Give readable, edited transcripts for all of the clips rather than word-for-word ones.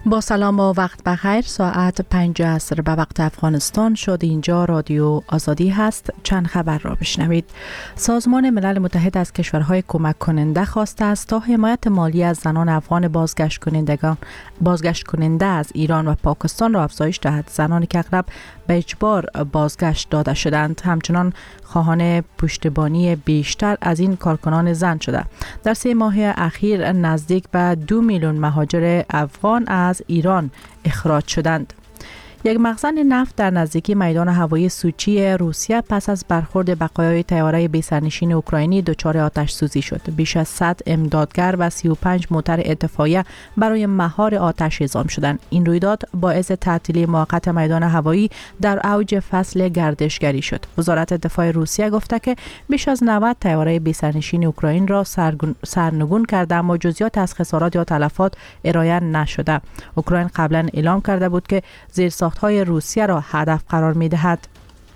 با سلام و وقت بخیر. ساعت 5 عصر به وقت افغانستان شد. اینجا رادیو آزادی هست. چند خبر را بشنوید. سازمان ملل متحد از کشورهای کمک کننده خواسته است تا حمایت مالی از زنان افغان بازگشت کننده از ایران و پاکستان را افزایش دهد. زنانی که اغلب به اجبار بازگشت داده شدند همچنان خواهان پشتیبانی بیشتر از این کارکنان زن شده. در 3 ماه اخیر نزدیک به 2 میلیون مهاجر افغان از ایران اخراج شدند. یک مخزن نفت در نزدیکی میدان هوایی سوچی روسیه پس از برخورد بقایای طیاره بی‌سرنشین اوکراینی دچار آتش سوزی شد. بیش از 100 امدادگر و 35 موتر اطفائیه برای مهار آتش اعزام شدند. این رویداد باعث تعطیلی موقت میدان هوایی در اوج فصل گردشگری شد. وزارت دفاع روسیه گفته که بیش از 90 طیاره بی‌سرنشین اوکراین را سرنگون کرده، اما جزئیات از خسارات یا تلفات ارائه نشده. اوکراین قبلا اعلام کرده بود که زیرساخت‌های روسیه را هدف قرار می‌دهد.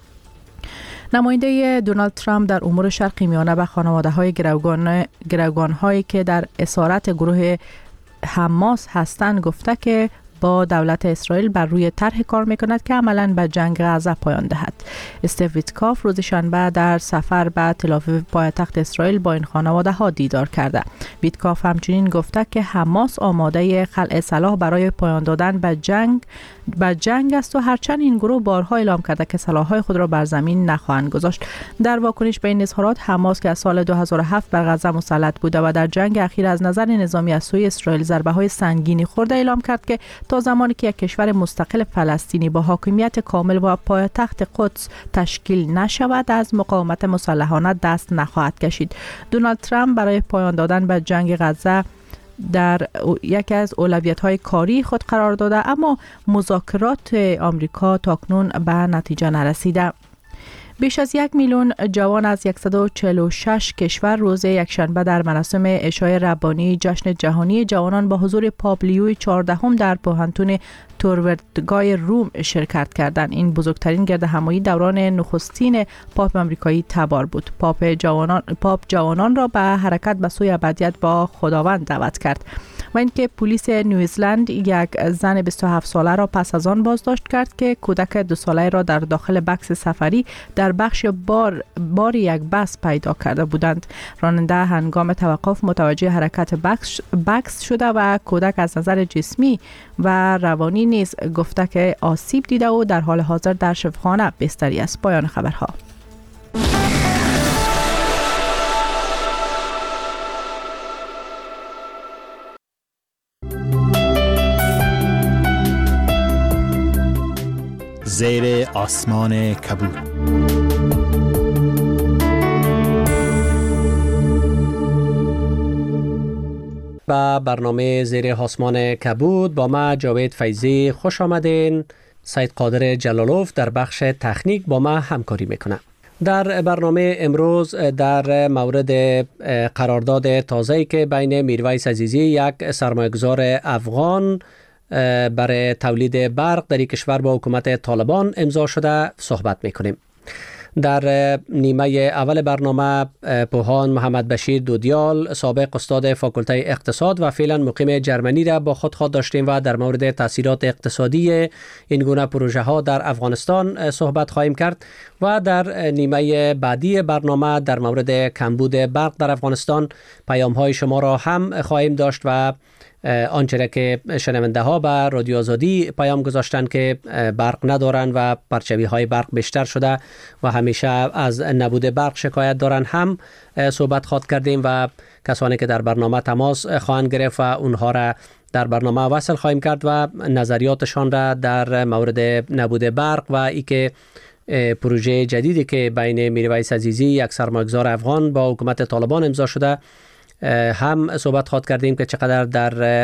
نماینده دونالد ترامپ در امور شرق میانه به خانواده‌های گروگان‌هایی که در اسارت گروه حماس هستند گفته که با دولت اسرائیل بر روی طرح کار میکند که عملاً به جنگ غزه پایان دهد. استیو ویتکاف روز شنبه در سفر به تل‌آویو پایتخت اسرائیل با این خانواده ها دیدار کرده. ویتکاف همچنین گفته که حماس آماده خلع سلاح برای پایان دادن به جنگ است و هرچند این گروه بارها اعلام کرده که سلاح‌های خود را بر زمین نخواهند گذاشت. در واکنش به این اظهارات، حماس که از سال 2007 بر غزه مسلط بوده و در جنگ اخیر از نظر نظامی از سوی اسرائیل ضربه‌های سنگینی خورده، اعلام کرد که تا زمانی که یک کشور مستقل فلسطینی با حاکمیت کامل و پایتخت قدس تشکیل نشود از مقاومت مسلحانه دست نخواهد کشید. دونالد ترامپ برای پایان دادن به جنگ غزه در یکی از اولویت‌های کاری خود قرار داده، اما مذاکرات آمریکا تاکنون به نتیجه نرسیده. بیش از 1 میلیون جوان از 146 کشور روز یکشنبه در مراسم عشای ربانی جشن جهانی جوانان با حضور پاپ لیو 14 در پوهنتون توروردگای روم شرکت کردند. این بزرگترین گردهمایی دوران نخستین پاپ آمریکایی تبار بود. پاپ جوانان را به حرکت به سوی ابدیت با خداوند دعوت کرد. و اینکه پلیس نیوزلند یک زن 27 ساله را پس از آن بازداشت کرد که کودک 2 ساله را در داخل بکس سفری در بخش بار یک بس پیدا کرده بودند. راننده هنگام توقف متوجه حرکت بکس شده و کودک از نظر جسمی و روانی نیز گفته که آسیب دیده و در حال حاضر در شفاخانه بستری است. پایان خبرها. زیر آسمان کبود. با برنامه زیر آسمان کبود با ما جاوید فیضی خوش آمدین. سید قادر جلالوف در بخش تکنیک با ما همکاری میکنه. در برنامه امروز در مورد قرارداد تازه‌ای که بین میرویس عزیزی یک سرمایه‌گذار افغان برای تولید برق در این کشور با حکومت طالبان امضا شده صحبت میکنیم. در نیمه اول برنامه پوهان محمد بشیر دودیال سابق استاد فاکولته اقتصاد و فعلا مقیم جرمنی را با خود داشتیم و در مورد تاثیرات اقتصادی این گونه پروژه ها در افغانستان صحبت خواهیم کرد و در نیمه بعدی برنامه در مورد کمبود برق در افغانستان پیام های شما را هم خواهیم داشت و آنچه که شنونده ها به رادیو آزادی پیام گذاشتن که برق ندارن و پرچوی های برق بیشتر شده و همیشه از نبود برق شکایت دارن هم صحبت خواهد کردیم و کسانی که در برنامه تماس خواهند گرفت و اونها را در برنامه وصل خواهیم کرد و نظریاتشان را در مورد نبود برق و ای که پروژه جدیدی که بین میرویس عزیزی یک سرمایه‌گذار افغان با حکومت طالبان امضا شده هم صحبت خواهد کردیم که چقدر در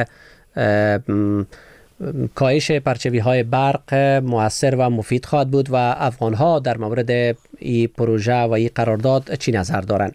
کاهش پرچوی های برق مؤثر و مفید خواهد بود و افغان ها در مورد این پروژه و این قرارداد چی نظر دارند.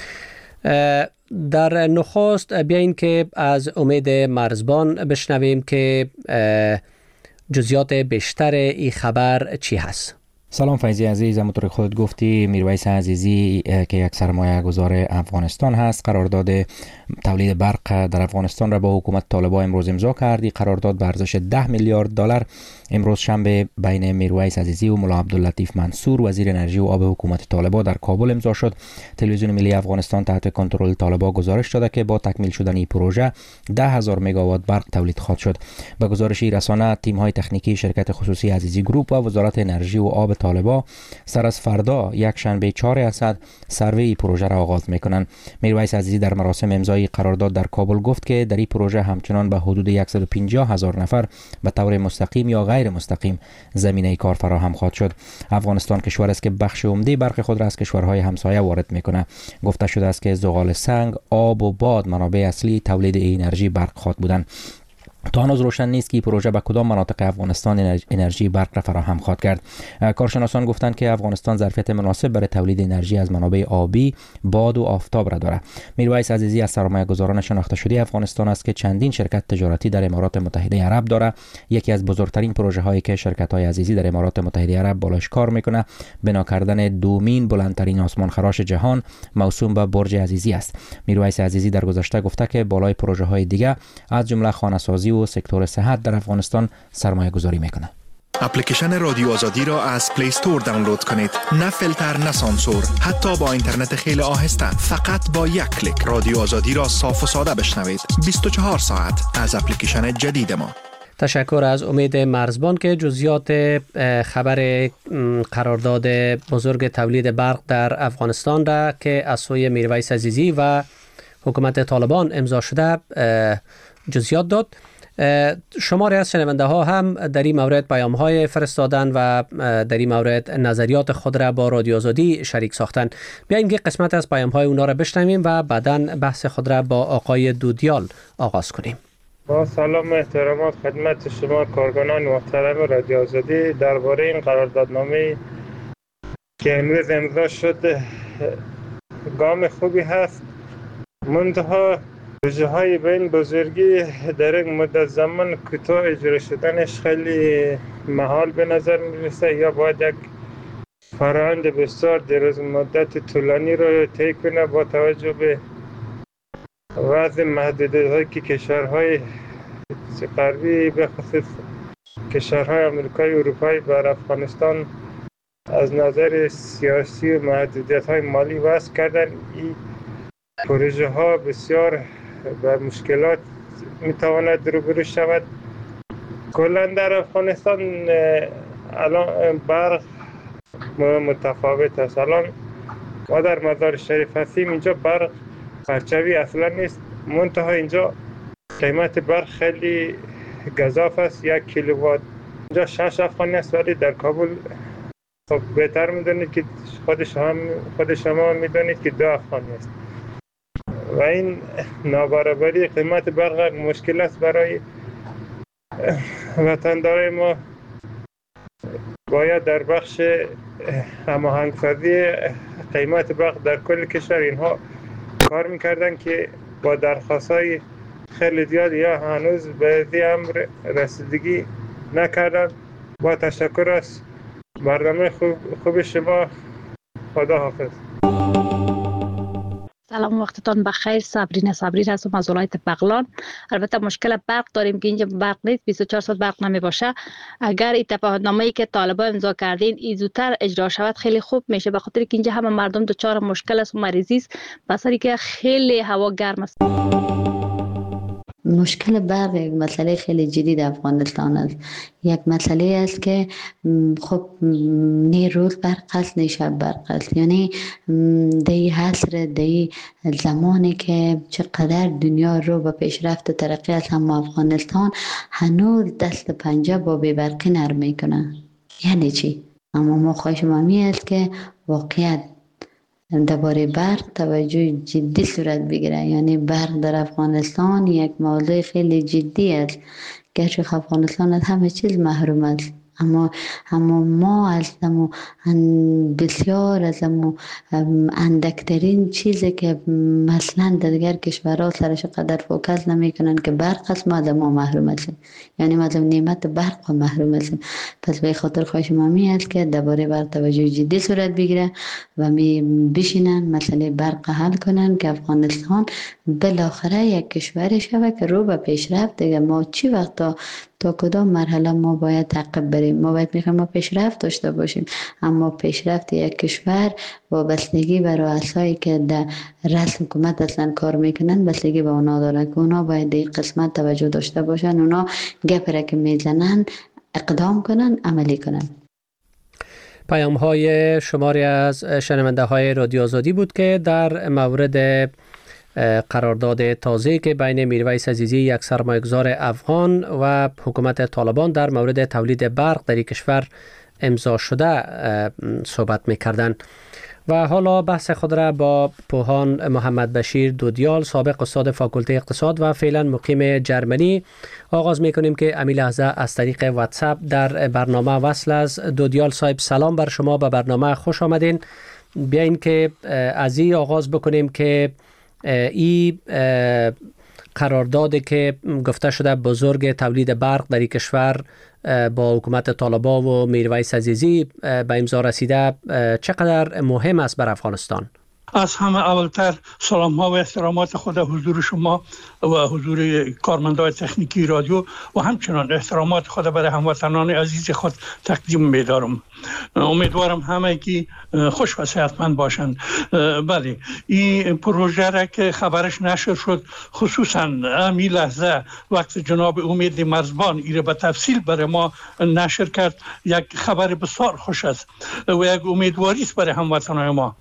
در نخست بیاین که از امید مرزبان بشنویم که جزئیات بیشتر این خبر چی هست. سلام فیضی عزیز، همونطور خود گفتی میرویس عزیزی که یک سرمایه گذار افغانستان هست قرارداد تولید برق در افغانستان را با حکومت طالبان امروز امضا کرد. قرارداد به ارزش 10 میلیارد دلار امروز شنبه بین میرویس عزیزی و ملا عبداللطیف منصور وزیر انرژی و آب حکومت طالبان در کابل امضا شد. تلویزیون ملی افغانستان تحت کنترل طالبان گزارش داده که با تکمیل شدن این پروژه 10,000 مگاوات برق تولید خواهد شد. به گزارش رسانه تیم‌های تکنیکی شرکت خصوصی عزیزی گروپ و وزارت انرژی و آب طالبان سر از فردا یک شنبه 4 اسد سروی پروژه را آغاز میکنند. میرویس عزیزی در مراسم امضای قرارداد در کابل گفت که در این پروژه همچنان به حدود 150,000 نفر به طور مستقیم یا غیر مستقیم زمینه کار فراهم خواهد شد. افغانستان کشور است که بخش عمده برق خود را از کشورهای همسایه وارد میکنه. گفته شده است که زغال سنگ، آب و باد منابع اصلی تولید انرژی برق خواهد بودند. تا هنوز روشن نیست که پروژه به کدام مناطق افغانستان انرژی برق را فراهم خواهد کرد. کارشناسان گفتند که افغانستان ظرفیت مناسب برای تولید انرژی از منابع آبی، باد و آفتاب را دارد. میرویس عزیزی از سرمایه‌گذاران شناخته شده افغانستان است که چندین شرکت تجارتی در امارات متحده عرب دارد. یکی از بزرگترین پروژه هایی که شرکت‌های عزیزی در امارات متحده عرب بالاش کار میکنه بنا کردن دومین بلندترین آسمان خراش جهان موسوم به برج عزیزی است. میرویس عزیزی در گذشته گفته که بالای پروژه های دیگه از جمله خانه‌سازی و سکتور صحت در افغانستان سرمایه گذاری میکنه. اپلیکیشن رادیو آزادی را از پلی استور دانلود کنید. نه فیلتر نه سانسور، حتی با اینترنت خیلی آهسته. فقط با یک کلیک رادیو آزادی را صاف و ساده بشنوید. 24 ساعت از اپلیکیشن جدید ما. تشکر از امید مرزبان که جزئیات خبر قرارداد بزرگ تولید برق در افغانستان را که از سوی میرویس عزیزی و حکومت طالبان امضا شده جزئیات داد. شماری از شنونده ها هم در این مورد پیام های فرستادن و در این مورد نظریات خود را با رادیو آزادی شریک ساختن. بیاییم که قسمت از پیام های اونا را بشنویم و بعداً بحث خود را با آقای دودیال آغاز کنیم. با سلام و احترامات خدمت شما کارکنان محترم رادیو آزادی. درباره این قراردادنامه که امروز امضا شد گام خوبی هست، منتها پروژه های به این بزرگی در یک مدت زمان کوتاه اجرا شدنش خیلی محال به نظر میرسه، یا باید یک فرآیند بسیار دراز مدت طولانی رو طی کنه با توجه به وضع محدودیت‌هایی که کشورهای غربی به خصوص کشورهای آمریکایی و اروپایی بر افغانستان از نظر سیاسی و محدودیت‌های مالی وضع کردن. این پروژه ها بسیار به مشکلات میتواند روبرو شود. کلا در افغانستان الان برق متفاوت است. الان ما در مزار شریف هستیم، اینجا برق پرچوی اصلا نیست، منتها اینجا قیمت برق خیلی گزاف است. 1 کیلووات اینجا 6 افغانی است، ولی در کابل خب بهتر میدونید که خود شما میدونید که 2 افغانی است و این نابرابری قیمت برق مشکل است برای وطندارای ما. باید در بخش هماهنگسازی قیمت برق در کل کشور اینها کار میکردن که با درخواست‌های خیلی زیاد یا هنوز به این امر رسیدگی نکردن. با تشکر از برنامه خوب شما. خدا حافظ. سلام، وقتتان بخیر. صبرین هستم از ولایت بغلان. البته مشکل برق داریم که اینجا برق نیست، 24 ساعت برق نمی باشه. اگر این تفاهم‌نامه‌ای که طالبان امضا کردین این زودتر اجرا شود خیلی خوب میشه، به خاطر که اینجا همه مردم دچار مشکل است و مریضی است، بسری که خیلی هوا گرم است. مشکل برق یک مسئله خیلی جدی در افغانستان است. یک مسئله است که خب نه روز برق است نه شب برق است. یعنی دی حصر دی زمانی که چقدر دنیا رو به پیشرفت و ترقی است، هم افغانستان هنوز دست پنجه با بی‌برقی نرم میکنه. یعنی چی؟ اما ما خواهش ما است که واقعیت درباره برق توجه جدی صورت بگیره. یعنی برق در افغانستان یک موضوع خیلی جدی است. گرچه افغانستان از همه چیز محروم است، اما ما از بسیار از اندکترین چیزی که مثلا در دیگر کشورها سرش قدر فوکس نمیکنن که برق است، ما از ما محروم هستیم. یعنی ما از نعمت برق محروم هستیم. پس به خاطر خواهش ما می است که درباره برق توجه جدی صورت بگیره و می بشینن مسئله برق حل کنن که افغانستان بالاخره یک کشور شود که رو به پیشرفت. دیگه ما چی وقت تا کدام مرحله ما باید تعقب بریم؟ ما باید میخوایم ما پیشرفت داشته باشیم، اما پیشرفت یک کشور وابستگی به رؤسایی که در رسم حکومت اصلا کار میکنن بستگی به اونا داره که اونا باید این قسمت توجه داشته باشن، اونا گپ که میزنن اقدام کنن، عملی کنن. پیام های شماری از شنونده های رادیو آزادی بود که در مورد قرارداد تازه که بین میرویس عزیزی، یک سرمایه‌گذار افغان، و حکومت طالبان در مورد تولید برق در این کشور امضا شده صحبت می‌کردند. و حالا بحث خود را با پوهان محمد بشیر دودیال، سابق استاد فاکولته اقتصاد و فعلا مقیم جرمنی آغاز می‌کنیم که امی لحظه از طریق واتساپ در برنامه وصل از. دودیال صاحب سلام بر شما، به برنامه خوش آمدین. بیاین که از این آغاز بکنیم که این قراردادی که گفته شده بزرگ تولید برق در این کشور با حکومت طالبان و میرویس عزیزی به امضا رسیده چقدر مهم است بر افغانستان؟ از همه اولتر سلام ها و احترامات خود حضور شما و حضور کارمندان تکنیکی رادیو و همچنان احترامات خود برای هموطنان عزیز خود تقدیم می‌دارم. امیدوارم همه کی خوش و صحتمند باشند. بله، این پروژه را که خبرش نشر شد، خصوصا امی لحظه وقت جناب امید مرزبان ایره به تفصیل برای ما نشر کرد، یک خبر بسیار خوش است و یک امیدواری است برای هموطنان ما.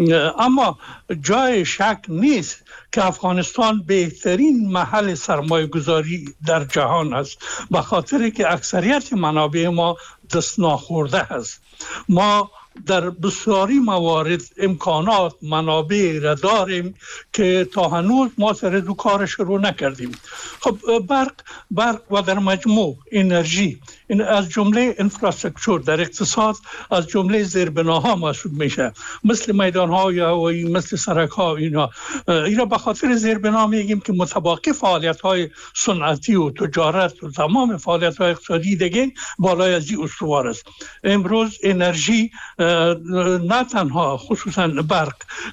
اما جای شک نیست که افغانستان بهترین محل سرمایه گذاری در جهان است، به خاطر که اکثریت منابع ما دست ناخورده است. ما در بسیاری موارد امکانات منابع را داریم که تا هنوز ما سر دو کارش رو نکردیم. خب برق و در مجموع انرژی، این از جمله انفراستراکچر در اقتصاد از جمله زیربناها محسوب میشه، مثل میدانها یا مثل سرک‌ها. اینا به خاطر زیربنا میگیم که متباقی فعالیت‌های صنعتی و تجارت و تمام فعالیت‌های اقتصادی دیگه بالای از این استوار است. امروز انرژی نه تنها خصوصا برق،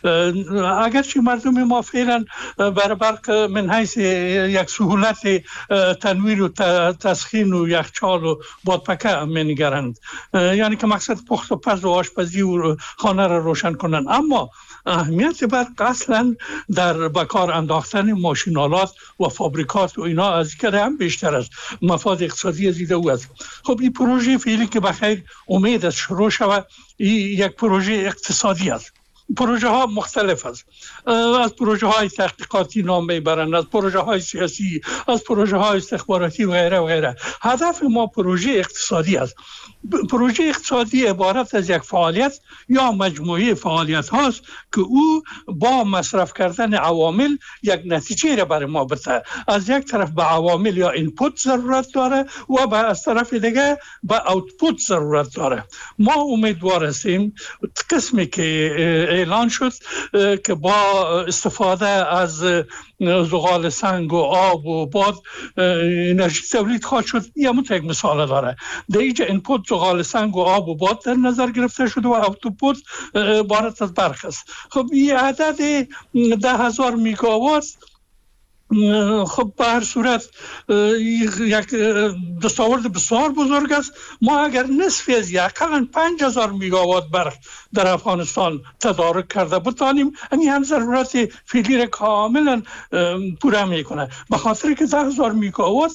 اگرچه مردم ما فعلا بر برق من حیث یک سهولت تنویر و تسخین و یخچال و بادپکه می‌نگرند، یعنی که مقصد پخت و پز و آشپزی و خانه را روشن کنند، اما اهمیت برق اصلا در بکار انداختن ماشینالات و فابریکات و اینا از که هم بیشتر است. مفاد اقتصادی از ایده او است. خب این پروژه فعلی که بخیر امید است شروع شود، این یک پروژه اقتصادی است. پروژه ها مختلف است، از پروژه های تحقیقاتی نام میبرند، از پروژه های سیاسی، از پروژه های استخباراتی و غیره و غیره. هدف ما پروژه اقتصادی است. پروژه اقتصادی عبارت از یک فعالیت یا مجموعه فعالیت هاست که او با مصرف کردن عوامل یک نتیجه را برای ما بده. از یک طرف به عوامل یا اینپوت ضرورت داره و از طرف دیگه به اوتپوت ضرورت داره. ما امیدوار هستیم قسمی که اعلان شد که با استفاده از زغال سنگ و آب و باد انرژی تولید خواهد شد. یک مثال داره. در اینجا اینپوت زغال سنگ و آب و باد در نظر گرفته شده و اوتپوت عبارت از برق است. خب این عدد 10,000 میگاوات خب به هر صورت یک دستاورد بسیار بزرگ است. ما اگر نصفی از یقیقا 5,000 میگاوات برق در افغانستان تدارک کرده بتانیم، همین هم ضرورت فعلی را کاملا پوره میکنه. به خاطر که 10,000 میگاوات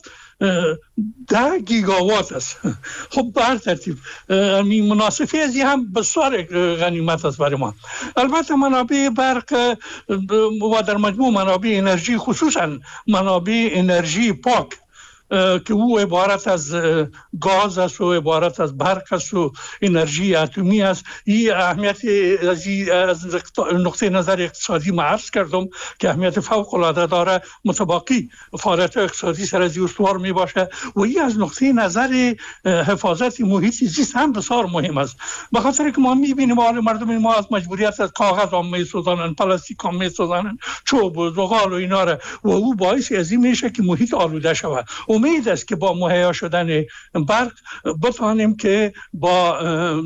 10 گیگاوات است. خب به هر ترتیب مناسبی از این هم بسیار غنیمت است برای ما. البته منابع برق و در مجموع منابع انرژی، خصوصا منابع انرژی پاک که او عبارت از گاز است و عبارت از برق است و انرژی اتمی است. این اهمیت از نقطه نظر اقتصادی ما عرض کردم که اهمیت فوق العاده داره، متباقی فعالیت اقتصادی سر از استوار می باشه و این از نقطه نظر حفاظت محیط زیست هم بسیار مهم است. به خاطر که ما می‌بینیم حال مردم ما از مجبوریت از کاغذ هم می‌سوزانن، پلاستیک هم می‌سوزانن، چوب و زغال و اینا را و او باعث از این میشه که محیط آلوده شود. امید است که با مهیا شدن برق بتوانیم که با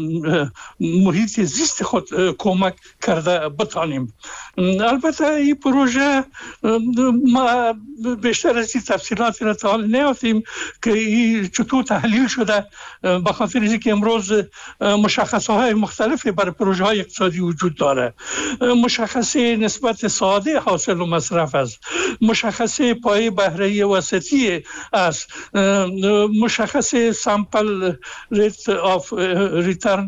محیط زیست خود کمک کرده بتوانیم. البته این پروژه ما بیشتر از این تفصیلات را تا حال نیافتیم که این چطور تحلیل شده، به خاطر اینکه امروز مشخصه های مختلفی برای پروژه های اقتصادی وجود داره. مشخصه نسبت ساده حاصل و مصرف است، مشخصه پایه بهره وسطی است، مشخصه سامپل ریت آف ریترن،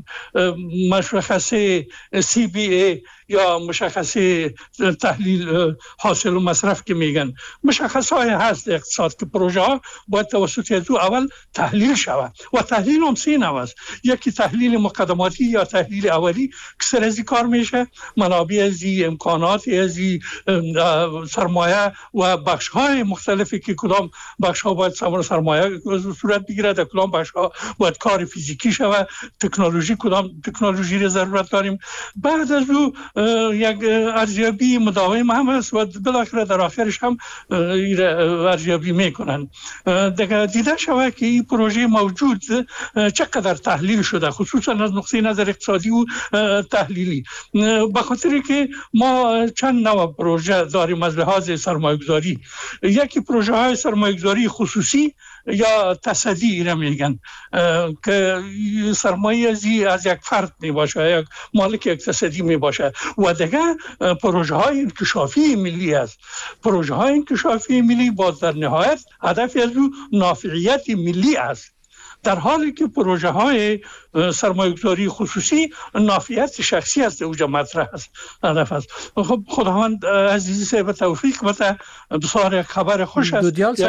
مشخصه CBA یا مشخصه تحلیل حاصل و مصرف که میگن. مشخصه های هست اقتصاد که پروژه ها باید توسط از اول تحلیل شود و تحلیل هم سه نوع است. یکی تحلیل مقدماتی یا تحلیل اولی که سر از کار میشه، منابع ازی، امکانات ازی، سرمایه و بخش های مختلفی که کدام بخش ها باید سرمایه صورت بگیره، در کدام بخش ها باید کار فیزیکی شود، تکنولوژی کدام تکنولوژی را ضرورت داریم. بعد از او یک ارزیابی مداوم هم است و بالاخره در آخرش هم ارزیابی میکنن. دیده شود که این پروژه موجود چقدر تحلیل شده، خصوصا از نقطه نظر اقتصادی و تحلیلی. به خاطر که ما چند نوع پروژه داریم از لحاظ سرمایه‌گذاری. یکی پروژه های سرمایه‌گذاری خصوصی یا تصدی را میگن که سرمایه از یک فرد می باشه، یک مالک یک تصدی می باشه. و دیگه پروژه های انکشافی ملی است. پروژه های انکشافی ملی باز در نهایت هدف از او نافعیت ملی است، در حالی که پروژه های سرمایه‌گذاری خصوصی نافعیت شخصی است اوجا مطرح است، هدف است. خب خداوند عزیزی صاحب توفیق بده، بسیار خبر خوش است.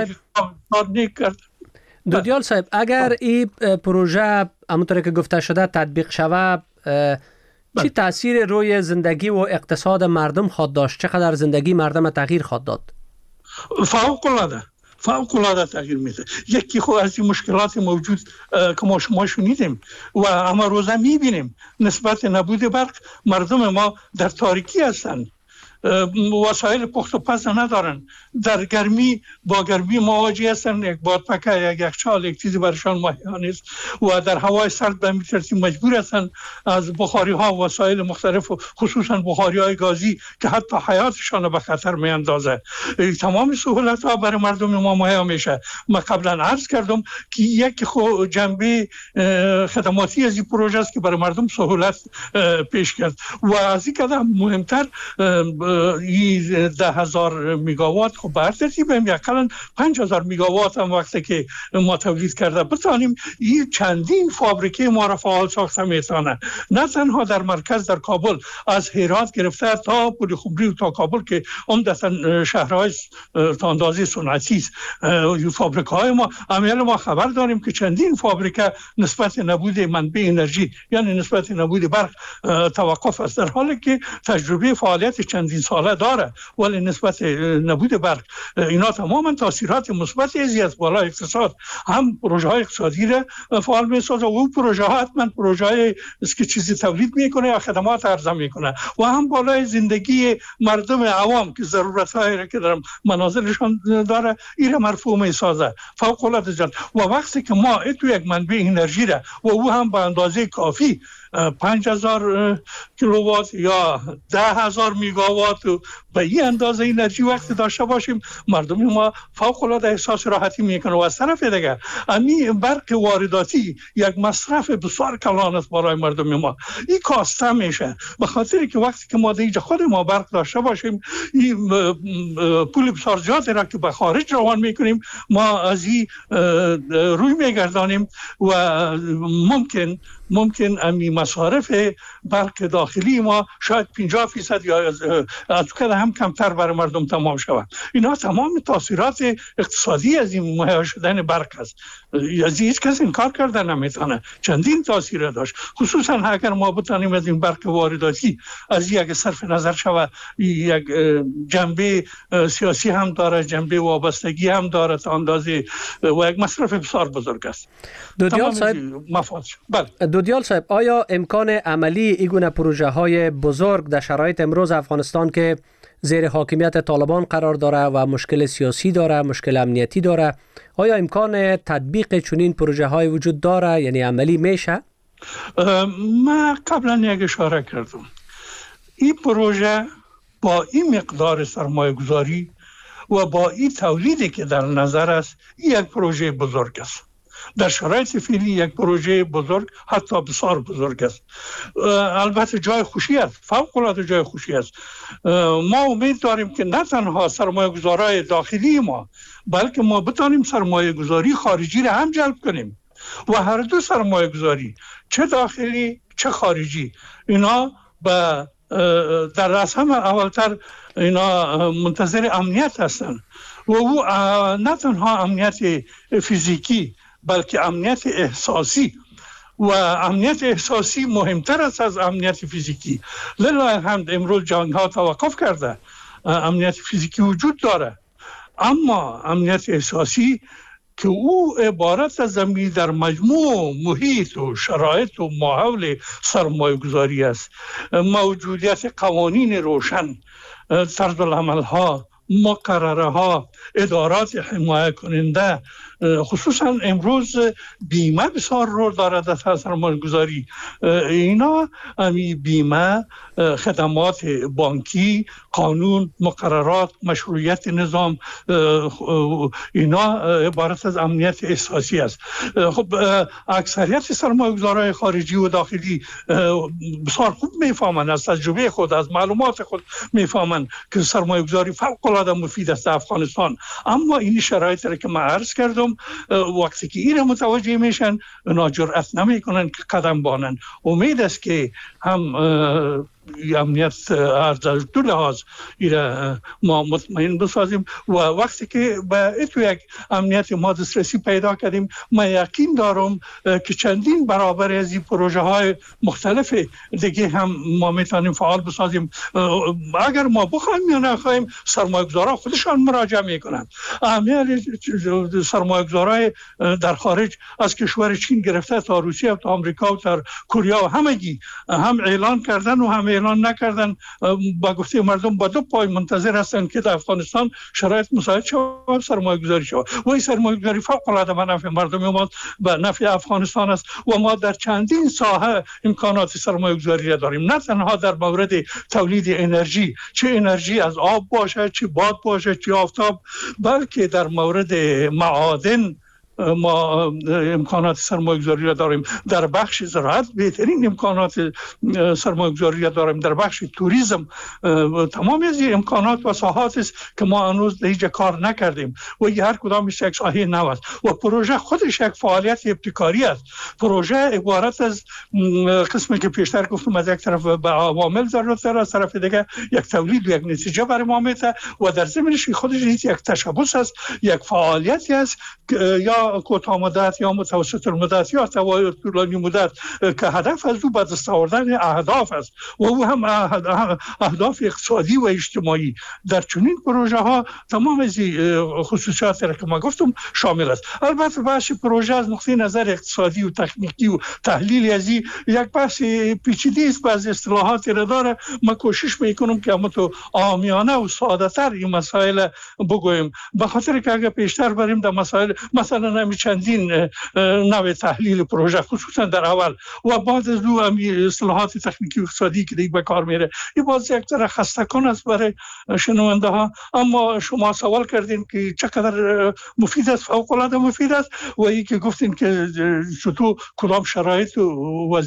دودیال صاحب، اگر این پروژه همونطور که گفته شده تطبیق شود، چی تأثیر روی زندگی و اقتصاد مردم خواهد داشت؟ چقدر زندگی مردم تغییر خواهد داد؟ فوق العاده تغییر میده. یکی خود از این مشکلات موجود که ما شما شنیدیم و همه روزه میبینیم، نسبت نبود برق مردم ما در تاریکی هستند، وسایل پخت و پز ندارن، در گرمی با گرمی مواجه هستن، یک بادپکه، یک یخچال، یک چیزی برشان مهیا نیست و در هوای سرد به ترتیب مجبور هستن از بخاری ها و وسایل مختلف، خصوصا بخاری های گازی که حتی حیاتشان به خطر می اندازه. تمام سهولت ها برای مردم ما مهیا میشه. من قبلا عرض کردم که یک جنبه خدماتی از این پروژه است که برای مردم سهولت پیش کرد و از این قدم مهمتر 10,000 میگاوات خب بر ترتیبیم یقلا 5,000 میگاوات هم وقتی که ما تولید کرده بتانیم این چندین فابریکه ما را فعال ساخته میتونه. نه تنها در مرکز در کابل، از هرات گرفته تا پولیخمری و تا کابل که عمدتا شهرهای تا اندازه صنعتی است، فابریکه های ما عمل ما خبر داریم که چندین فابریکه نسبت نبود منبع انرژی یعنی نسبت نبود برق توقف است، در حالی که تجربه فعالیت چندین ساله داره، ولی نسبت نبود برق اینا تماما تاثیرات مثبت از بالا اقتصاد، هم پروژه های اقتصادی را فعال میسازه و اون پروژه ها حتما پروژه های است که چیزی تولید میکنه یا خدمات عرضه میکنه و هم بالای زندگی مردم عوام که ضرورت هایی که در منازلشان داره این مرفوع میسازه. فوق العاده جان. و وقتی که ما تو یک منبع انرژی را و او هم به اندازه کافی 5,000 کیلووات یا 10,000 میگاوات و به این اندازه انرژی وقتی داشته باشیم، مردم ما فوق العاده احساس راحتی میکنه. و از طرف دیگه امی برق وارداتی یک مصرف بسیار کلان است برای مردم ما، این کاسته میشه، به خاطر که وقتی که ما دیگه خود ما برق داشته باشیم این پول بسیار زیادی را که به خارج روان میکنیم ما از این روی میگردانیم و ممکن ممکن امی مصارف برق داخلی ما شاید 50% یا از کده هم کمتر برای مردم تمام شود. اینا تمام تاثیرات اقتصادی از این مهیا شدن برق است. از هیچ کس انکار کردن نمیتونه. چندین تاثیر داشت، خصوصا اگر ما بتانیم از این برق وارداتی از یک صرف نظر شود، یک جنبه سیاسی هم داره، جنبه وابستگی هم داره تا اندازه و یک مصرف بسیار بزرگ است. دودیال صاحب، آیا امکان عملی این گونه پروژه های بزرگ در شرایط امروز افغانستان که زیر حاکمیت طالبان قرار داره و مشکل سیاسی داره، مشکل امنیتی داره، آیا امکان تطبیق چنین پروژه های وجود داره، یعنی عملی میشه؟ ما قبلا یک اشاره کردم، این پروژه با این مقدار سرمایه گذاری و با این تولیدی که در نظر است، یک پروژه بزرگ است. در شرایط فعلی یک پروژه بزرگ، حتی بسیار بزرگ است. البته جای خوشی است، فوق العاده جای خوشی است. ما امید داریم که نه تنها سرمایه گذارای داخلی ما، بلکه ما بتانیم سرمایه گذاری خارجی را هم جلب کنیم و هر دو سرمایه گذاری، چه داخلی چه خارجی، اینا در رأس هم اولتر اینا منتظر امنیت هستند و او نه تنها امنیت فیزیکی بلکه امنیت احساسی، و امنیت احساسی مهمتر است از امنیت فیزیکی. لله الحمد امروز جنگ ها توقف کرده، امنیت فیزیکی وجود داره، اما امنیت احساسی که او عبارت از زمین در مجموع محیط و شرایط و ماحول سرمایه گذاری است. موجودیت قوانین روشن، طرز العمل ها، مقرره ها، ادارات حمایت کننده، خصوصا امروز بیمه بسیار رول دارد در سرمایه گذاری. اینا بیمه، خدمات بانکی، قانون، مقررات، مشروعیت نظام، اینا عبارت از امنیت احساسی است. خب اکثریت سرمایه‌گذارای خارجی و داخلی بسیار خوب میفهمند، از تجربه خود، از معلومات خود میفهمند که سرمایه‌گذاری فوق‌العاده مفید است در افغانستان. اما این شرایطی را که من عرض کردم، وقتی که این متوجه میشن، اونا جرأت نمیکنن که قدم بانن. امید است که هم امنیت از دو لحاظ ما مطمئن بسازیم و وقتی که به تو یک امنیت ما دسترسی پیدا کردیم، من یقین دارم که چندین برابر از این پروژه های مختلف دیگه هم ما میتونیم فعال بسازیم. اگر ما بخوایم یا نخوایم، سرمایه‌گذارا خودشان مراجعه میکنن. اهمیت سرمایه‌گذارای در خارج از کشور چین گرفته تا روسیه و تا آمریکا و تا کره و همگی هم اعلان کردن و هم اعلان نکردن. با گفته مردم با دو پای منتظر هستند که در افغانستان شرایط مساعد شود، سرمایه گذاری شود. و این سرمایه گذاری فوق العاده به نفع مردم ما، به نفع افغانستان است و ما در چندین ساحه امکانات سرمایه گذاری را داریم، نه تنها در مورد تولید انرژی، چه انرژی از آب باشه، چه باد باشه، چه آفتاب، بلکه در مورد معادن ما امکانات سرمایه‌گذاری را داریم. در بخش زراعت بهترین امکانات سرمایه‌گذاری را داریم. در بخش توریسم تمام از این امکانات و ساحات است که ما هنوز هیچ کار نکردیم و هر کدامش یک ساحه نو است و پروژه خودش یک فعالیت ابتکاری است. پروژه عبارت از قسمی که پیشتر گفتم، از یک طرف به عوامل ضرورت داره، از طرف دیگه یک تولید و یک نتیجه برای ما میده و در ضمنش خودش یک تشبث است، یک فعالیتی است یا کوتاه مدت یا متوسط المدت یا طولانی مدت که هدف از او به دست آوردن اهداف است و او هم اهداف اقتصادی و اجتماعی. در چنین پروژه ها تمام از خصوصیات را که ما گفتم شامل است. البته بحث پروژه از نقطه نظر اقتصادی و تکنیکی و تحلیل از یک بحث پیچیده است، بعضی اصطلاحات را داره. ما کوشش میکنم که تو عامیانه و ساده تر این مسائل بگویم، به خاطر که اگر پیشتر بریم در مسائل مثلا چندین نوع تحلیل پروژه، خصوصا در اول و بعد از او اصطلاحات تکنیکی و اقتصادی که دیگه به کار میره، این باز یک طرح خسته‌کن است برای شنونده ها. اما شما سوال کردین که چقدر مفید است، فوق العاده مفید است، و این که گفتین که چطور کدام شرایط و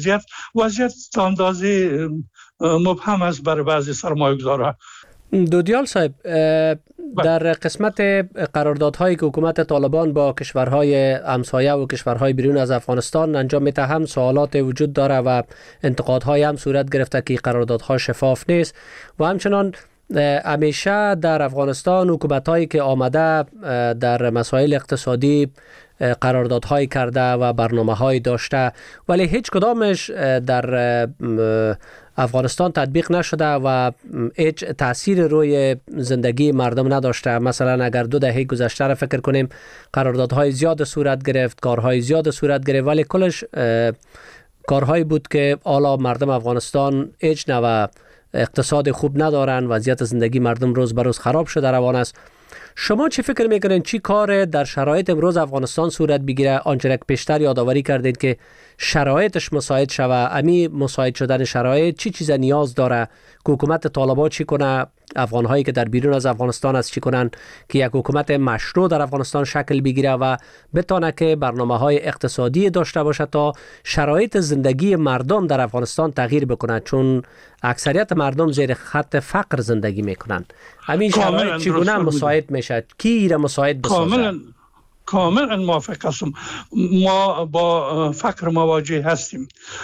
وضعیت تا اندازه مبهم است برای بعضی سرمایه‌گذارها. دودیال صاحب، در قسمت قراردادهایی که حکومت طالبان با کشورهای همسایه و کشورهای بیرون از افغانستان انجام میده هم سوالات وجود داره و انتقادهای هم صورت گرفته که قراردادها شفاف نیست و همچنان همیشه در افغانستان حکومت‌هایی که آمده در مسائل اقتصادی قراردادهای کرده و برنامه‌های داشته ولی هیچ کدامش در افغانستان تطبیق نشده و هیچ تأثیر روی زندگی مردم نداشته. مثلا اگر 2 دهه گذشته را فکر کنیم قراردادهای زیاد صورت گرفت، کارهای زیاد صورت گرفت ولی کلش کارهایی بود که حالا مردم افغانستان هیچ نوع اقتصاد خوب ندارن، وضعیت زندگی مردم روز به روز خراب شده روان است. شما چی فکر میکنین چی کار در شرایط امروز افغانستان صورت بگیره؟ آنچه که پیشتر یادآوری کردید که شرایطش مساعد شوه، امی مساعد شدن شرایط چی چیز نیاز داره که حکومت طالبان چی کنه، افغانهایی که در بیرون از افغانستان است چی کنن که یک حکومت مشروع در افغانستان شکل بگیره و بتونه که برنامه‌های اقتصادی داشته باشه تا شرایط زندگی مردم در افغانستان تغییر بکنه، چون اکثریت مردم زیر خط فقر زندگی میکنن. همین شرایط چگونه مساعد میشه؟ کی را مساعد بسازه؟ کاملا موافق هستم. ما با فقر مواجه هستیم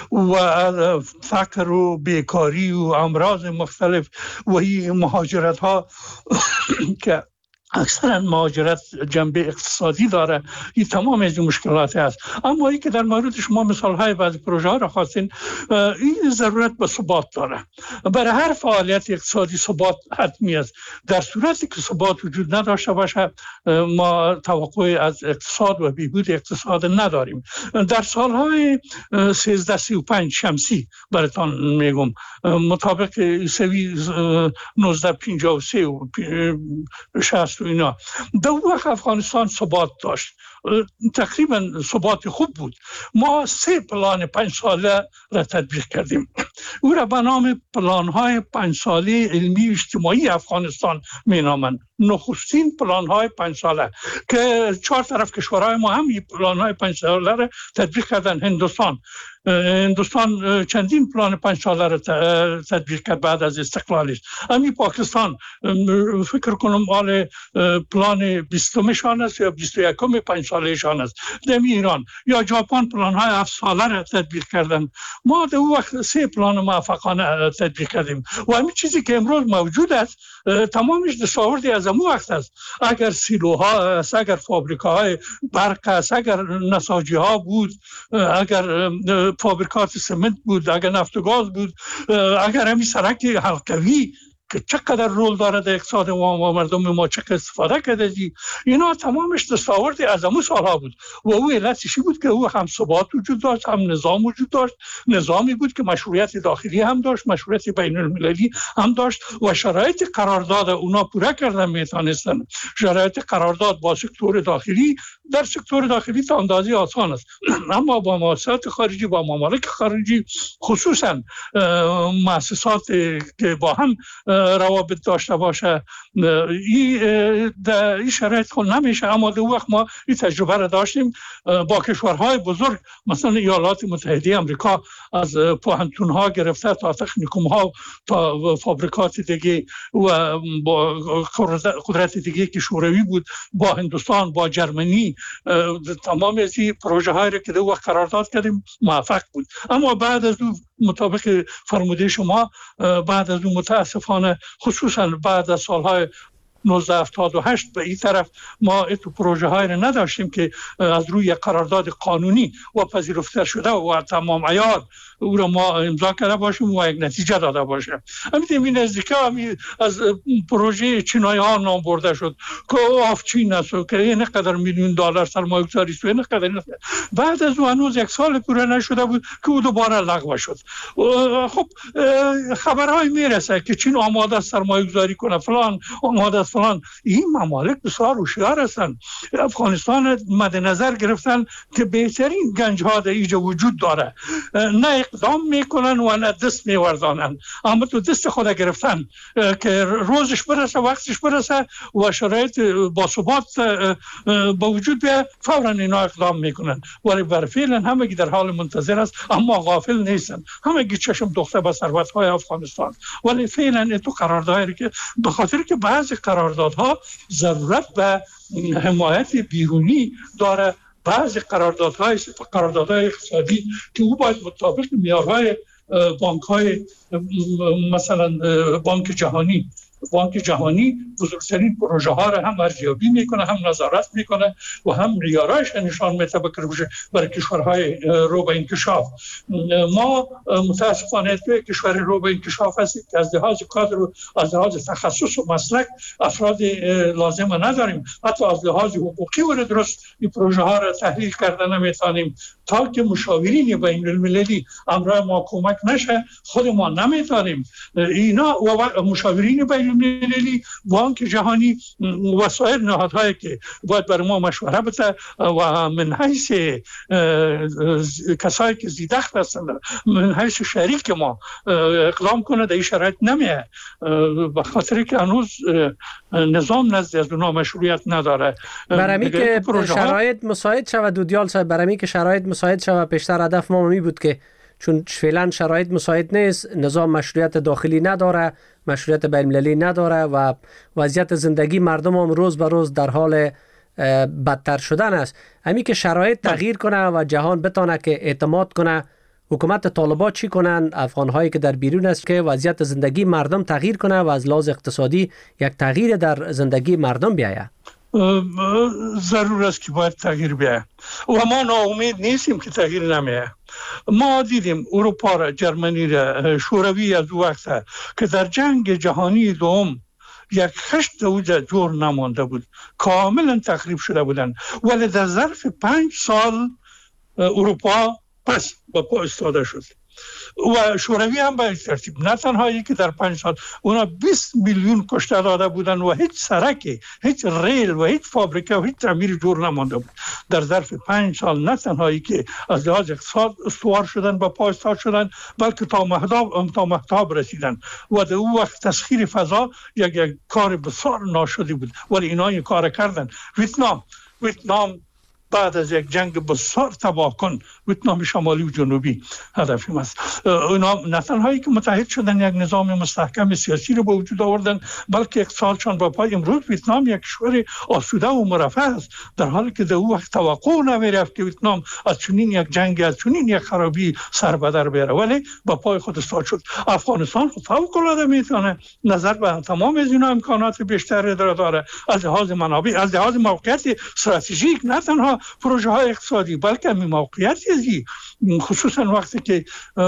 و فقر و بیکاری و امراض مختلف و این مهاجرت ها که اکثرا مهاجرت جنبه اقتصادی داره، این تمام از مشکلات هست. اما این که در مورد شما مثال های بعضی پروژه ها را خواستین، این ضرورت به ثبات داره. برای هر فعالیت اقتصادی ثبات حتمی است. در صورتی که ثبات وجود نداشته باشه ما توقع از اقتصاد و بهبود اقتصاد نداریم. در سالهای 1335 شمسی براتون میگم مطابق سوی 1953 و 60 اینا در وقت افغانستان ثبات داشت، تقریبا ثبات خوب بود. ما 3 پلان 5 ساله را تطبیق کردیم. او را به نام پلان‌های 5 ساله علمی و اجتماعی افغانستان می‌نامند. نخستین پلان‌های 5 ساله که 4 طرف کشورهای ما هم این پلان‌های 5 ساله را تطبیق کردن. هندوستان چندین پلان 5 ساله را تطبیق کرد بعد از استقلالش. همین پاکستان فکر کنم حال پلان 20مشان است یا 21م 5 سالهشان است. دمی ایران یا ژاپن پلان‌های 7 ساله را تطبیق کردن. ما در وقت 3 پلان موفقانه تطبیق کردیم و همین چیزی که امروز موجود است تمامش دستاوردی از اون وقت است. اگر سیلوها است، اگر فابریکاهای برق است، اگر نساجی‌ها بود، اگر فابریکات سمنت بود، اگر نفت و گاز بود، اگر همین سرک حلقوی که چقدر رول داره در اقتصاد و مردم ما چقدر استفاده کرده، اینا تمامش دستاوردی از همون سالها بود و او علتش بود که او هم ثبات وجود داشت، هم نظام وجود داشت. نظامی بود که مشروعیت داخلی هم داشت، مشروعیت بین المللی هم داشت و شرایط قرارداد اونا پوره کردن میتونستن. شرایط قرارداد با سکتور داخلی در سکتور داخلی تا اندازی آسان است، اما با مؤسسات خارجی، با ممالک خارجی، خصوصا مؤسسات که با هم روابط داشته باشه، این شرایط خود نمیشه. اما در وقت ما این تجربه را داشتیم با کشورهای بزرگ، مثلا ایالات متحده آمریکا، از پوهنتون‌ها گرفته تا تکنیکوم‌ها تا فابریکات دیگه و با قدرت دیگه که شوروی بود، با هندوستان، با جرمنی، تمام از این پروژه هایی را که در وقت قرارداد کردیم موفق بود. اما بعد از اون مطابق فرموده شما بعد از اون متاسفانه خصوصا بعد از سالهای 1978 به این طرف ما اتو پروژه های را نداشتیم که از روی قرارداد قانونی و پذیرفته شده و تمام عیار او را ما امضا کرده باشیم و یک نتیجه داده باشه. همین نزدیکا از پروژه چینایی ها نام برده شد که آف چین است که این قدر میلیون دلار سرمایه گذاری است، این قدر. بعد از اون هنوز 1 سال پوره نشده بود که او دوباره لغو شد. خب خبرهای میرسه که چین آماده است سرمایه گذاری کنه، فلان آماده است فلان. این ممالک بسیار هوشیار هستند. افغانستان مد نظر گرفتن که بهترین گنج ها در اینجا وجود داره، نه اقدام میکنن و نه دست میوردانن، اما تو دست خود گرفتن که روزش برسه، وقتش برسه و شرایط با ثبات با وجود بیاد فوراً اینا اقدام میکنن. ولی بر فعلا همگی در حال منتظر است، اما غافل نیستن. همگی چشم دوخته به ثروت های افغانستان. ولی فعلا تو قراردادی که به خاطر که بعضی قرارداد قراردادها ضرورت به حمایت بیرونی داره. بعضی قراردادهای اقتصادی که او باید مطابق معیارهای بانک‌های مثلا بانک جهانی بزرگترین پروژه ها را هم ارزیابی میکنه، هم نظارت میکنه و هم معیارایش نشان میده برای کشورهای رو به انکشاف. ما متاسفانه توی کشور رو به انکشاف هستیم که از لحاظ کادر و از لحاظ تخصص و مسلک افراد لازم نداریم. حتی از لحاظ حقوقی و درست این پروژه ها را تحلیل کردن نمیتونیم. تا که مشاورین بین المللی امرای ما کمک نشه خود ما نمیتونیم. اینا و مشاورین بین المللی، بانک جهانی و سایر نهادهایی که باید برای ما مشوره بده و من حیث کسایی که زیدخت هستند، من حیث شریک ما اقدام کنه در این شرایط نمیه، به خاطر که هنوز نظام نزد از اونا مشروعیت نداره. برمی که شرایط مساعد شود دودیال صاحب، برمی که شرایط مساعد شود، پیشتر هدف ما می بود که چون فعلا شرایط مساعد نیست، نظام مشروعیت داخلی نداره، مشروعیت بین المللی نداره و وضعیت زندگی مردم هم روز به روز در حال بدتر شدن است. همین که شرایط تغییر کنه و جهان بتونه که اعتماد کنه، حکومت طالبان چی کنن، افغان‌هایی که در بیرون است که وضعیت زندگی مردم تغییر کنه و از لحاظ اقتصادی یک تغییر در زندگی مردم بیاید. ضرور است که باید تغییر بیاید و ما ناامید نیستیم که تغییر نمیاد. ما دیدیم اروپا را، جرمنی را، شوروی از او وقت که در جنگ جهانی دوم یک خشت اوجه جور نمانده بود، کاملا تخریب شده بودن، ولی در ظرف 5 سال اروپا پس با پا ایستاده شد و شوروی هم به ترتیب. نه تنها که در 5 سال اونا 20 میلیون کشته داده بودن و هیچ سرکی، هیچ ریل و هیچ فابریکه و هیچ تعمیر جور نمانده بود. در ظرف 5 سال نه تنها که از لحاظ اقتصاد استوار شدن، با پا ایستاد شدن، بلکه تا مهتاب رسیدن و در اون وقت تسخیر فضا یک کار بسیار ناشدی بود، ولی اینا این کار کردن. ویتنام بعد از یک جنگ بسیار تباه کن، ویتنام شمالی و جنوبی هدفیم است. اونا نه تنهایی که متحد شدن یک نظام مستحکم سیاسی رو به وجود آوردن، بلکه اقتصادشان با پای. امروز ویتنام یک کشور آسوده و مرفه است، در حالی که در اون وقت توقع نمیرفت که ویتنام از چنین یک جنگ، از چنین یک خرابی سر به در بره، ولی با پای خود استاد شد. افغانستان فوق العاده میتونه نظر به تمام از اینا امکانات بیشتری داره، از لحاظ منابع، از لحاظ موقعیت استراتژیک، نه تنها پروژه های اقتصادی بلکه موقعیت ازی، خصوصا وقتی که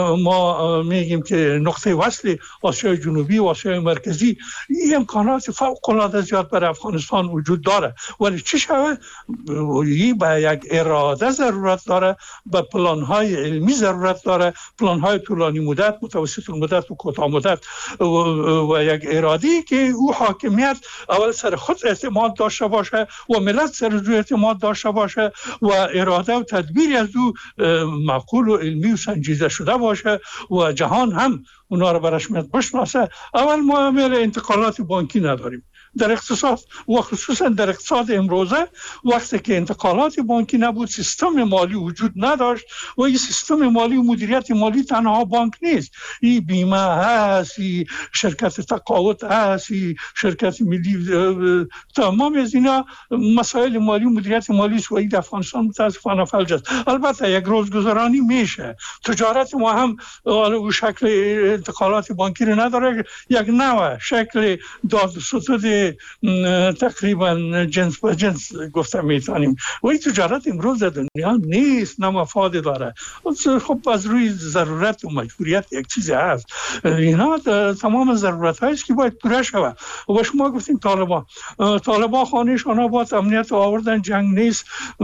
ما میگیم که نقطه وصل آسیای جنوبی و آسیای مرکزی، این امکانات فوق العاده زیاد برای افغانستان وجود داره. ولی چی شود؟ این به یک اراده ضرورت داره، به پلان های علمی ضرورت داره، پلان های طولانی مدت، متوسط المدت و کوتاه مدت و یک اراده‌ای که او حاکمیت اول سر خود اعتماد داشته باشه و ملت سر او اعتماد داشته باشه و اراده و تدبیری از او معقول و علمی و سنجیده شده باشه و جهان هم اونا رو به رسمیت بشناسه. اول ما انتقالات بانکی نداریم در اقتصاد و خصوصا در اقتصاد امروزه. وقتی که انتقالات بانکی نبود، سیستم مالی وجود نداشت و این سیستم مالی و مدیریت مالی تنها بانک نیست، این بیمه هست، این شرکت تقاعد هست، این شرکت ملی، تمام از اینا مسائل مالی و مدیریت مالی است و این افغانستان متاسفانه فلج است. البته یک روزگذرانی میشه، تجارت ما هم شکل انتقالات بانکی رو نداره، یک نوع شکل دادستد تقریبا جنس به جنس گفته میتونیم و این تجارت امروز در دنیا نیست، نه مفاد داره. خب از روی ضرورت و مجبوریت یک چیزی هست، اینا تمام ضرورت هاییست که باید پوره شود. و شما گفتیم طالبان خانهشان آباد، امنیت آوردن، جنگ نیست،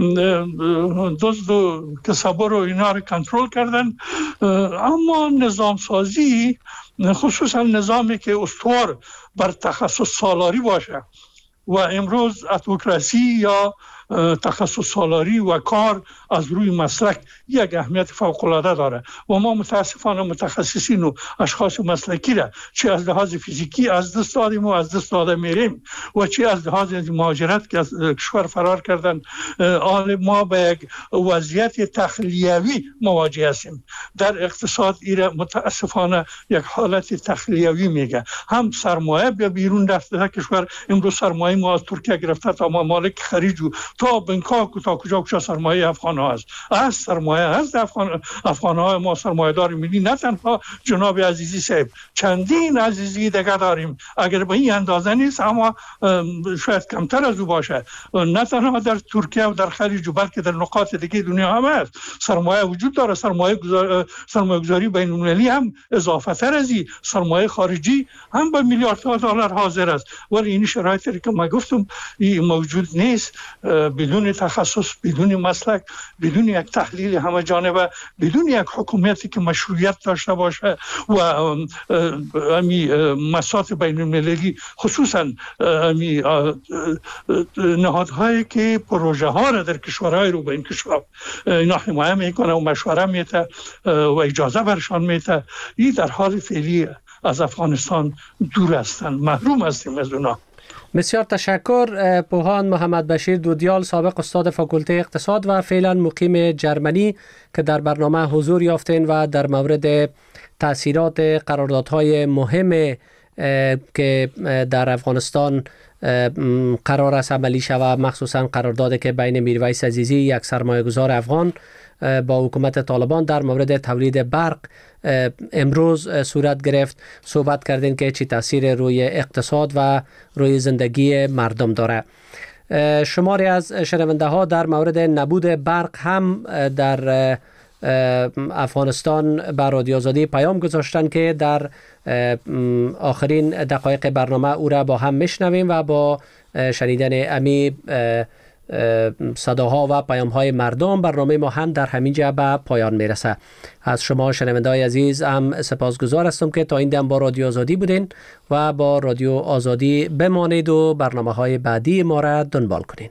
دزد و کسبر و اینا رو کنترل کردن، اما نظام سازی، خصوصا نظامی که استوار بر تخصص سالاری باشه و امروز اتوکراسی یا تخصص سالاری و کار از روی مسلک یک اهمیت فوق العاده داره و ما متاسفانه متخصصین و اشخاص مسلکی را چه از لحاظ فیزیکی از دست دادیم و از دست داده میریم و چه از لحاظ مهاجرت که از کشور فرار کردن. ما به یک وضعیت تخلیوی مواجه هستیم. در اقتصاد ایره متاسفانه یک حالت تخلیوی میگه. هم سرمایه به بیرون رفته کشور. امروز سرمایه ما از ترکیه گرفته تا ممالک خلیج و تا بنکاک و تا کجا سرمایه افغان ها است. از سرمایه هست افغان ها. ما سرمایه داری ملی نه تنها جناب عزیزی صاحب، چندین عزیزی دیگه داریم. اگر به این اندازه نیست اما شاید کمتر از او باشه. نه تنها در ترکیه و در خلیج بلکه در نقاط دیگه دنیا هم هست. سرمایه وجود داره. سرمایه گذاری بین المللی هم اضافه تر از این سرمایه خارجی هم به میلیاردها دلار حاضر است. ولی این شرایطی که ما گفتم این موجود نیست. بدون تخصص، بدون مسلک، بدون یک تحلیل همه جانبه، بدون یک حکومتی که مشروعیت داشته باشه و امی مسائل بین المللی خصوصا امی نهادهایی که پروژه ها را در کشورهای رو به این کشور اینا حمایت میکنه و مشوره میده و اجازه برشان میده، این در حال فعلی از افغانستان دور هستند، محروم هستیم از اونا. بسیار تشکر. پوهان محمد بشیر دودیال، سابق استاد فاکولته اقتصاد و فعلا مقیم جرمنی که در برنامه حضور یافتین و در مورد تأثیرات قراردادهای مهم که در افغانستان قرار است عملی شود، مخصوصا قراردادی که بین میرویس عزیزی یک سرمایه‌گذار افغان با حکومت طالبان در مورد تولید برق امروز صورت گرفت، صحبت کردین که چی تاثیر روی اقتصاد و روی زندگی مردم داره. شماری از شنونده ها در مورد نبود برق هم در افغانستان بر رادیو آزادی پیام گذاشتن که در آخرین دقایق برنامه او را با هم میشنویم و با شنیدن امی صداها و پیام‌های مردم برنامه ما هم در همینجا به پایان میرسه. از شما شنونده‌های عزیز هم سپاسگزار هستم که تا این دم با رادیو آزادی بودین و با رادیو آزادی بمانید و برنامه‌های بعدی ما را دنبال کنین.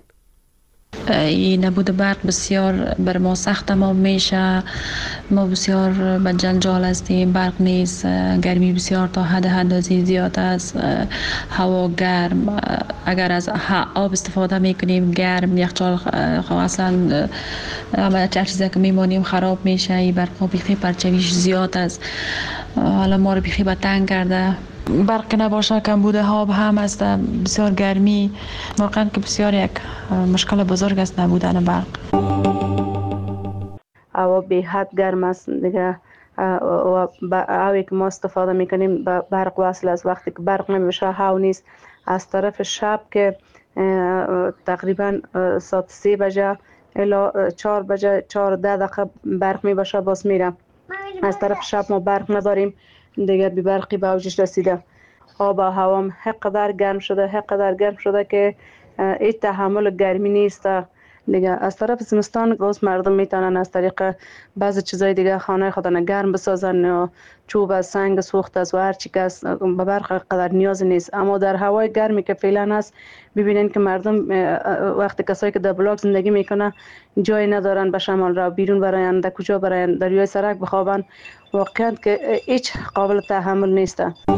این نبود برق بسیار بر ما سخت ما میشه. ما بسیار به جنجال هستیم. برق نیست، گرمی بسیار تا حد اندازه زیاد است، هوا گرم، اگر از آب استفاده میکنیم گرم، یخچال اصلا همه چیزی که میمونیم خراب میشه. این برق بیخی پرچویش زیاد است، حالا ما رو بیخی به تنگ کرده. برق نباشه کمبود آب هم است، بسیار گرمی، واقعا که بسیار یک مشکل بزرگ است نبودن برق. هوا به حد گرم است دیگه و هوایی که ما استفاده میکنیم به برق وصل است. وقتی که برق نمیشه هوا نیست. از طرف شب که تقریبا ساعت 3 بجه الی 4 بجه 4 دقیقه برق میباشه باز میره. از طرف شب ما برق نداریم دیگه، بی برقی به اوجش رسیده. آب و هوام حقدر گرم شده که هیچ تحمل گرمی نیست دیگه. از طرف زمستان باز مردم میتونن از طریق بعضی چیزای دیگه خانه خودن گرم بسازن و چوب از سنگ سوخت است و هر چی که به برق قدر نیاز نیست. اما در هوای گرمی که فعلا هست ببینین که مردم وقتی کسایی که در بلاک زندگی میکنه جای ندارن به شمال را بیرون براین، در کجا براین، در روی سرک بخوابن، واقعا که هیچ قابل تحمل نیست.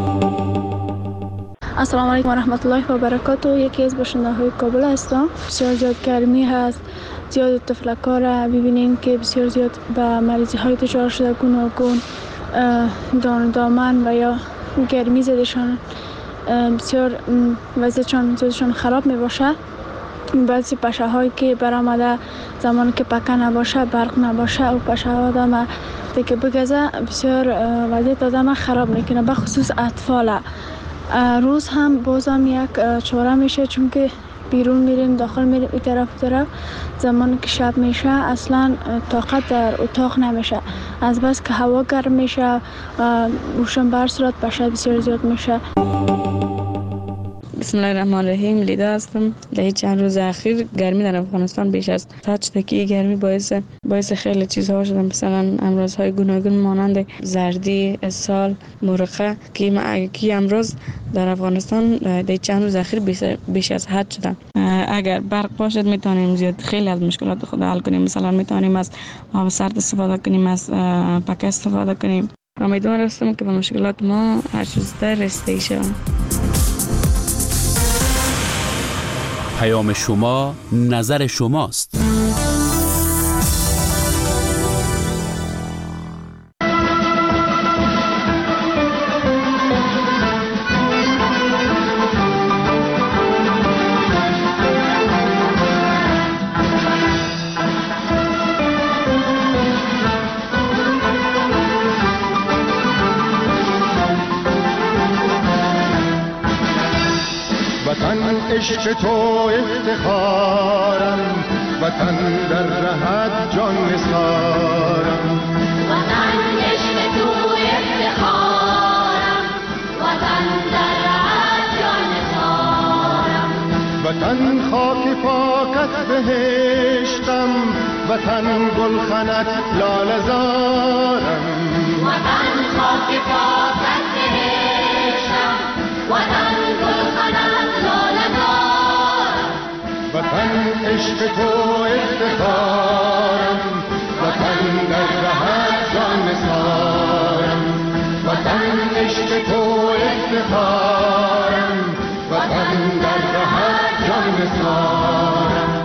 السلام علیکم و رحمت الله و برکاته. یکی از باشنده‌های کابل هستم. بسیار زیاد گرمی هست، زیاد تفلک‌ها را ببینین که بسیار زیاد به مریضی های دچار شده، گوناگون دامن و یا گرمی زدشان بسیار وضعشان خراب می باشه. بعضی پشه هایی که برآمده زمانی که پکه نباشه، برق نباشه و پشه ها آدم دیگه بگذه بسیار وضعیت آدم خراب میکنه، به خصوص اطفال. روز هم بازم یک چاره میشه، چون که بیرون میریم داخل میریم این طرف زمانی که شب میشه اصلا طاقت در اتاق نمیشه، از بس که هوا گرم میشه روشن بر صورت پشه بسیار زیاد میشه. بسم الله الرحمن الرحیم. لیدا هستم. در چند روز اخیر گرمی در افغانستان بیش از حد شده که گرمی باعث خیلی چیزها شده، مثلا امراض‌های گوناگون مانند زردی، اسهال، مرقه که امراض در افغانستان در چند روز اخیر بیش از حد شده. اگر برق باشد میتونیم زیاد خیلی از مشکلات خود حل کنیم. مثلا میتونیم از آب سرد استفاده کنیم، از پکه استفاده کنیم. امیدوار هستم که به مشکلات ما هر چیز زودتر رسیدگی شویم. پیام شما نظر شماست. عشق تو افتخارم، وطن در رهت جان نثارم. وطن عشق تو افتخارم، وطن در رهت جان نثارم. وطن خاک پاکت بهشتم، وطن گلخنت لاله زارم. وطن خاک پاکت بهشتم، وطن گلخنت لاله زارم. وطن عشق تو افتخارم، وطن در رهت جان نثارم. وطن عشق تو افتخارم، وطن در رهت جان نثارم.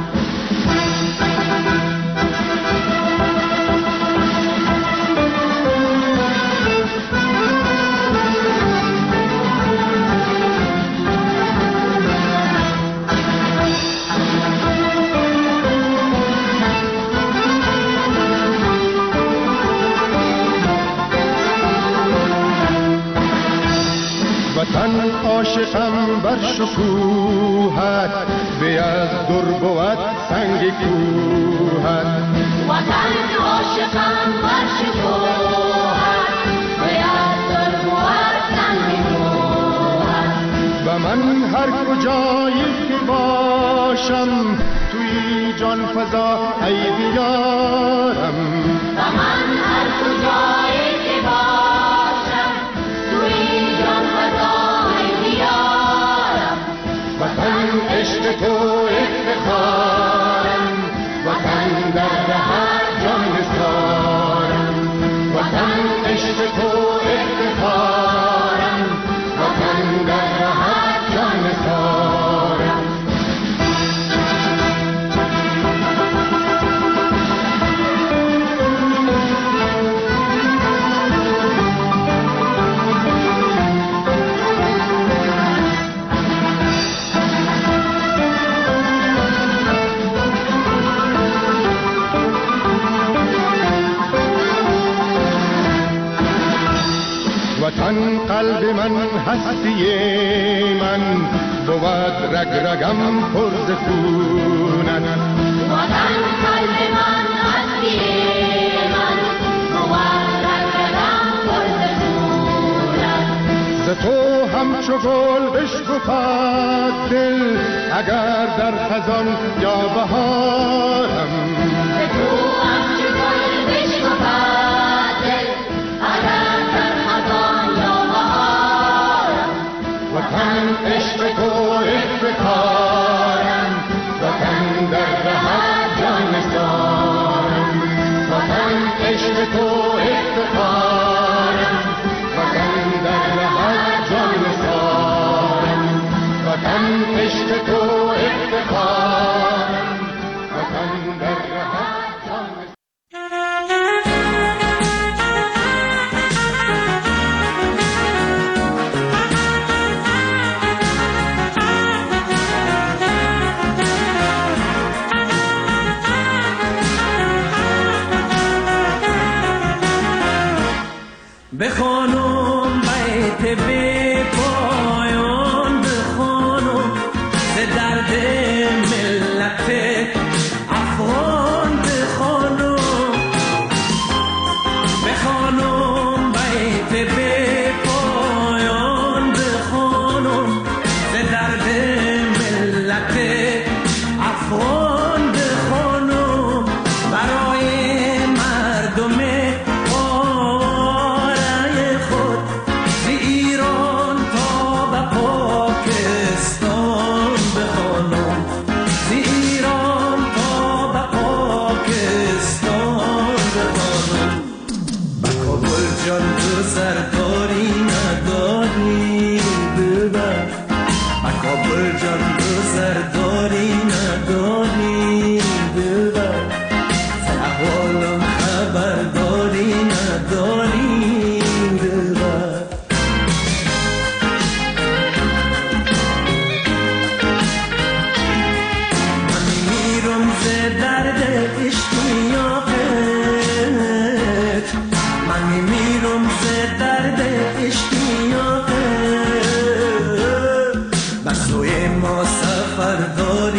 وطن عاشقم بر شکوهت، به از در بود سنگ کوهت. وطن عاشقم بر شکوهت، به از در بود سنگ کوهت. و من هر کجایی که باشم، توی جان فضا ای بیارم. و من هر کجایی که باشم، توی جان فضا ای بیارم. وطن عشق تو افتخارم، وطن در رهت جان نثارم. وطن عشق تو افتخارم، وطن در رهت جان نثارم. وطن قلب من هستی من، بود رگ رگم پر ز خونت. وطن قلب من هستی من، بود رگ رگم پر ز خونت. ز تو همچو گل بشکفد دل، اگر در خزان یا بهارم. ز تو همچو گل بشکفد دل، اگر در خزان یا بهارم. وطن عشق تو افتخارم، وطن در رهت جان نثارم. وطن عشق تو افتخارم، وطن در رهت جان نثارم. وطن عشق تو افتخارم، وطن در رهت جان نثارم. بخوانم بیت بی پایان، بخوانم ز درد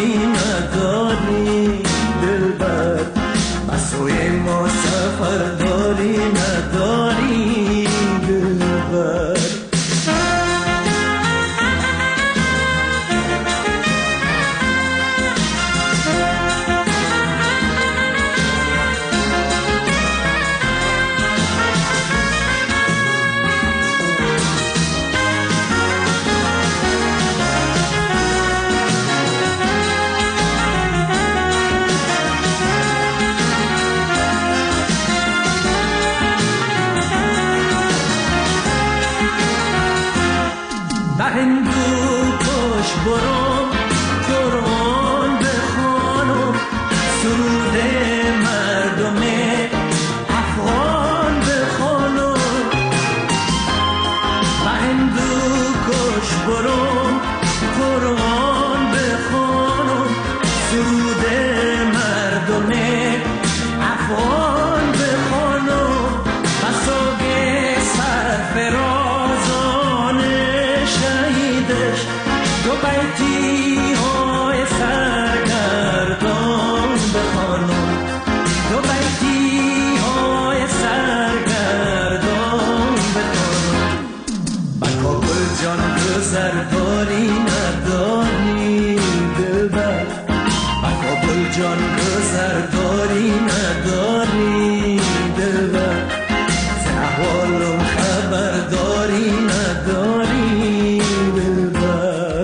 داری نداری دلبر، بسوی ما سفر داری نداری دلبر. برام قرآن بخوانم، سرود مردم افغان بخوانم. به هندوکش برام قرآن بخوانم، سرود مردم افغان بخوانم. بساگ سرفرازان شهیدش دو بیتی های سرگردان بخوانم، دو بیتی های سرگردان بخوانم. با کابل جان گذر داری نداری دلبر، با کابل جان گذر داری نداری دلبر. ز احوالم خبر داری نداری دلبر.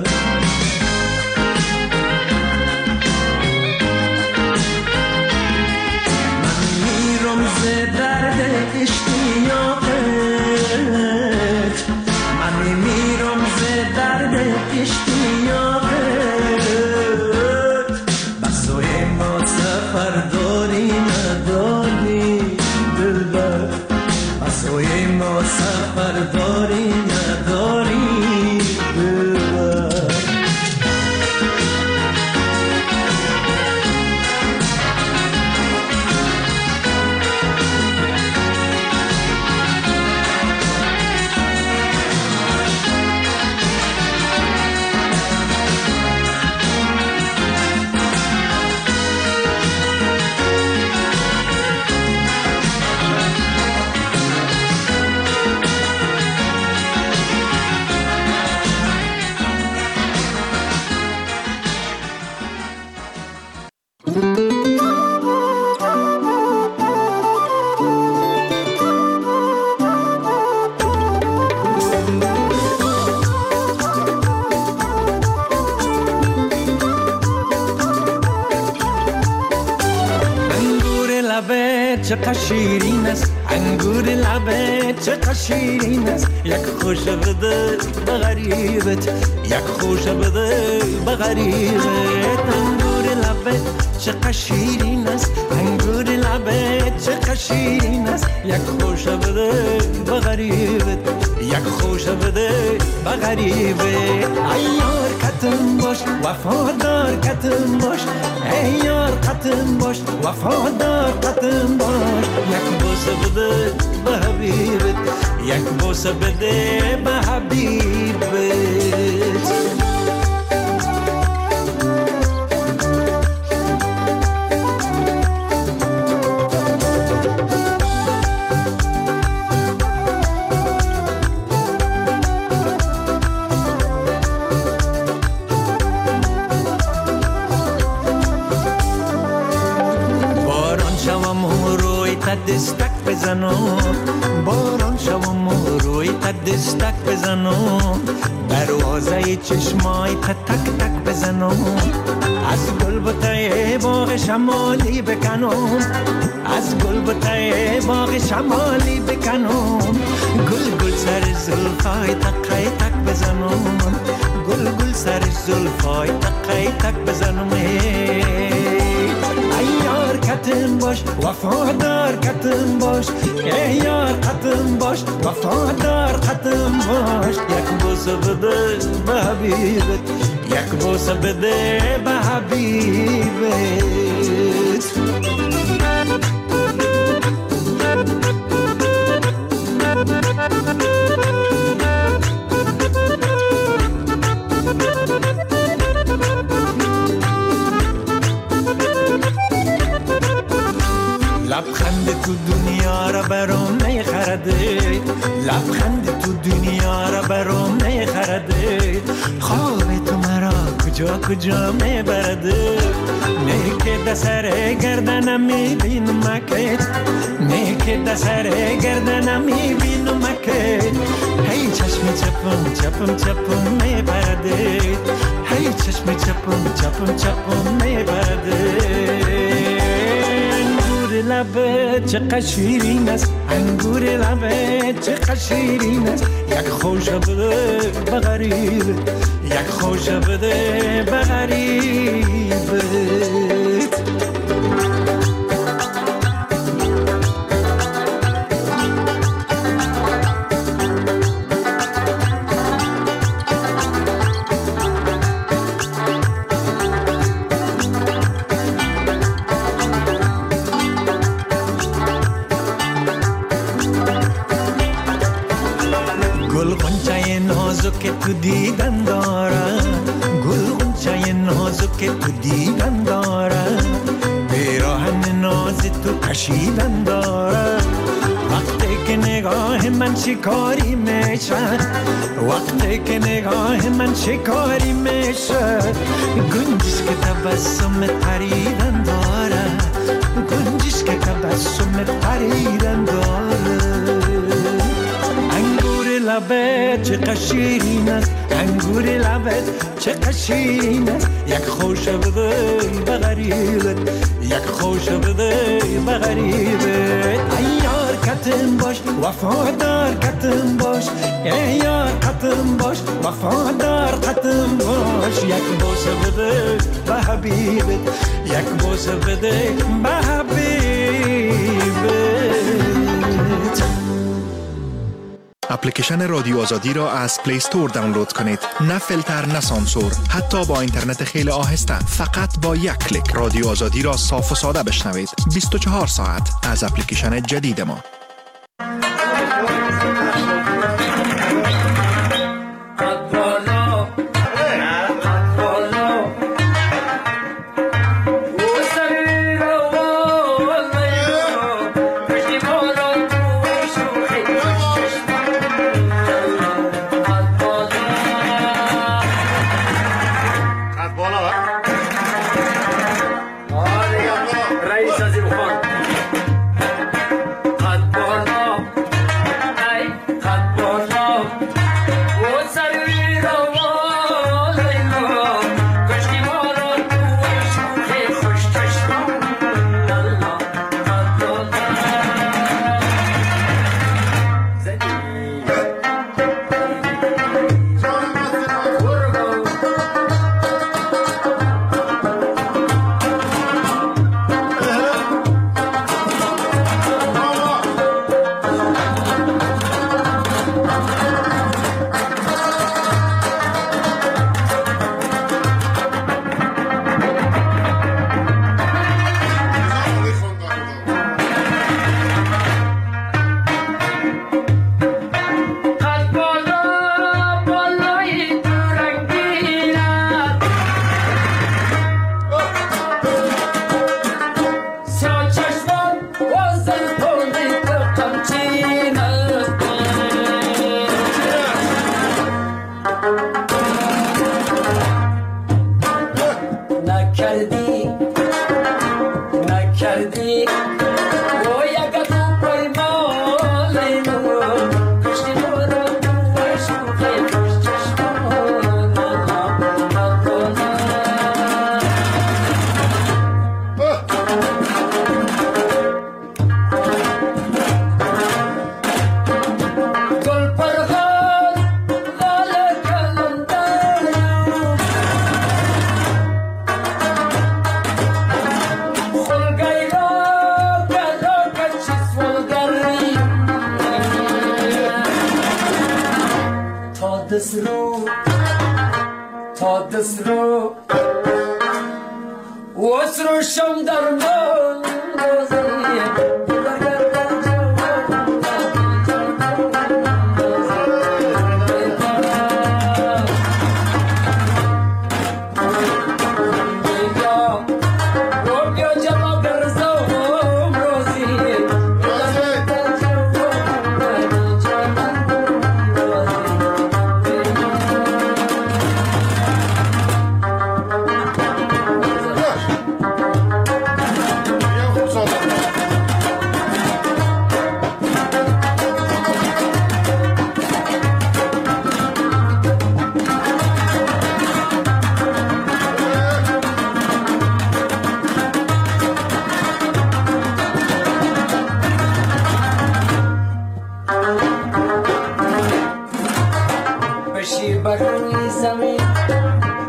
درد اشتیاقت، من میمیرم ز درد اشتیاقت. بسوی ما سفر داری نداری دلبر، بسوی ما سفر داری نداری دلبر. چقدر شیرین است انگور لبت، چقدر شیرین است. یک خوش بده به غریبت، یک خوش بده به غریبت. انگور لبت چقدر شیرین است انگور لبت، چقدر شیرین است. یک خوش بده به غریبت، یک خوش بده به غریبت. ایار کتم باش وفادار کتم باش، ایار کتم باش وفادار کتم باش. یک بوسه بده به حبیبت، یک بوسه بده به حبیبت. دستک بزنم، باران شوم روی دستک بزنم، دروازه چشمای تک تک بزنم. از گل بوته باغ شمالی بکنم، از گل بوته باغ شمالی بکنم. گل گل سر زلفای تک تک بزنم، گل گل سر زلفای تک تک بزنم. ایار کتم باش وفادار کتم باش، ایار کتم باش وفادار کتم باش. یک بوسه بده به حبیبت، یک بوسه بده به حبیبت. کجا کجا میبرده نیکه دسر گردنم میبینم که نیکه دسر گردنم میبینم که هی چشم چپم چپم چپم میبرده هی چشم چپم چپم چپم میبرده انگور لبه چقدر شیرین است انگور لبه چقدر شیرین است یک خوش بده بغریبه یک خوش بده بغریبه که تو دیدن دارم گل غنچه نازک که تو دیدن دارم پیراهن ناز تو کشیدن دارم وقتی که نگاه من شکاری میشه وقتی که نگاه من شکاری میشه گنجش که تبسم پریدن دارم گنجش که تبسم پریدن دارم لبت چه شیرین است انگور لبت چه شیرین است یک خوش بده بغریبت یک خوش بده بغریبت ایار کتم باش وفادار کتم باش ایار کتم باش وفادار کتم باش یک بوسه بده به حبیبت یک بوسه بده به حبیبت. اپلیکیشن رادیو آزادی را از پلی استور دانلود کنید. نه فیلتر نه سانسور، حتی با اینترنت خیلی آهسته. فقط با یک کلیک رادیو آزادی را صاف و ساده بشنوید. 24 ساعت از اپلیکیشن جدید ما.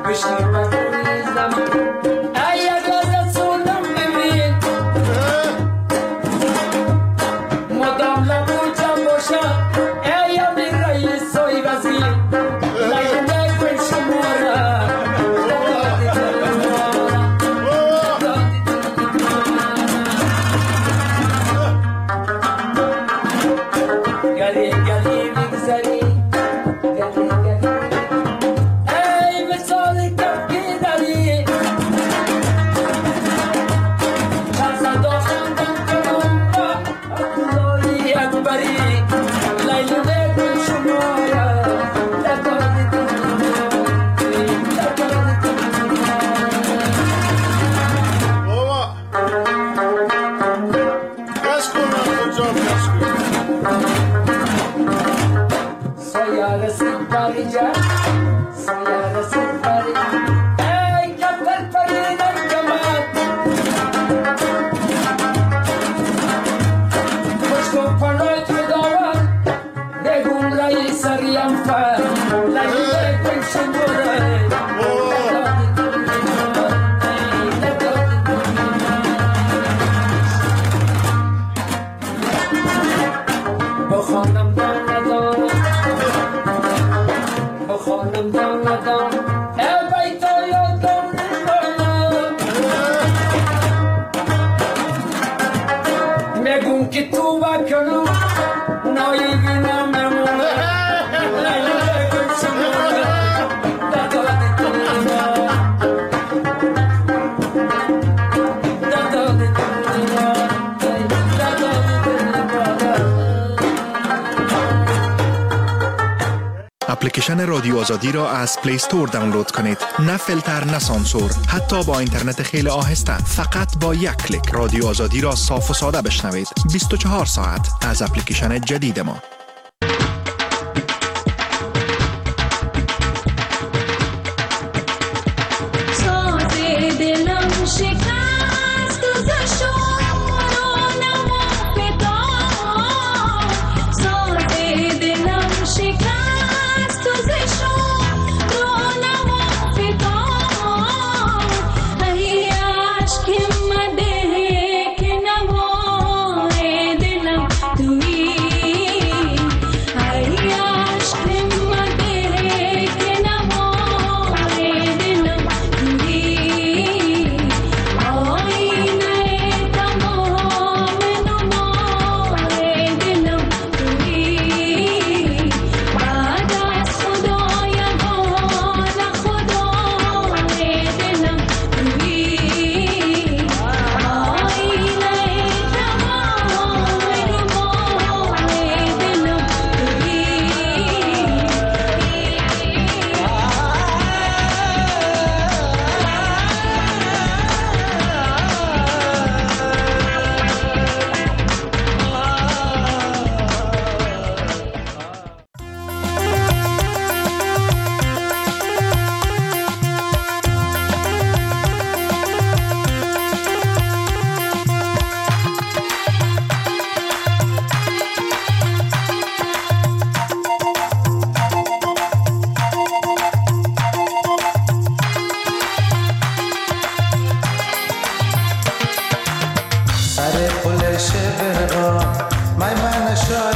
اپلیکیشن رادیو آزادی را از پلی استور دانلود کنید. نه فیلتر نه سانسور، حتی با اینترنت خیلی آهسته. فقط با یک کلیک رادیو آزادی را صاف و ساده بشنوید. 24 ساعت از اپلیکیشن جدید ما.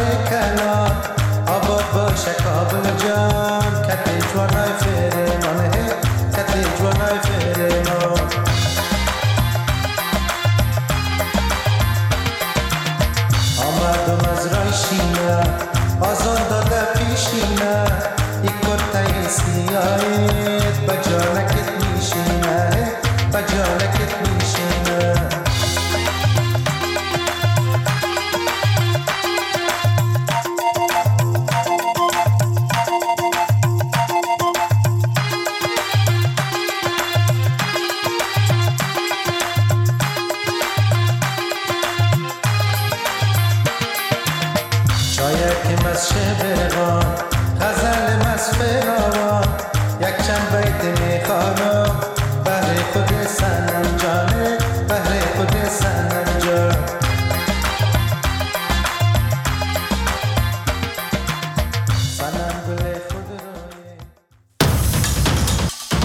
شکاب جان کتی جوانای فیرنانه